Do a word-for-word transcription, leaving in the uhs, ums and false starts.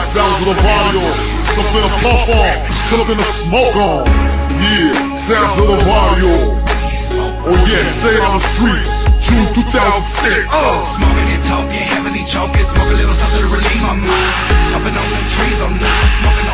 sounds of the volume, something to puff on, something to smoke on. Yeah, sounds of the volume. Oh yeah, say it on the streets, June two thousand six. Uh. Smoking and talking, heavily choking, smoke a little something to relieve my mind. Hopping on the trees all night, smoking